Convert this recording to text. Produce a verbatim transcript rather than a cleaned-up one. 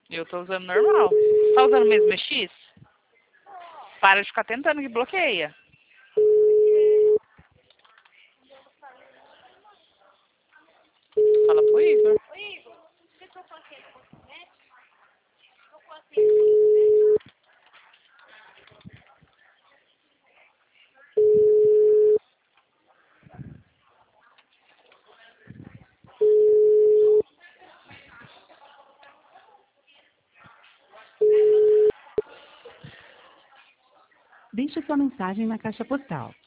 Eu tô usando normal. Tá usando mesmo X? Para de ficar tentando que bloqueia. Fala pro Igor. Deixe sua mensagem na caixa postal.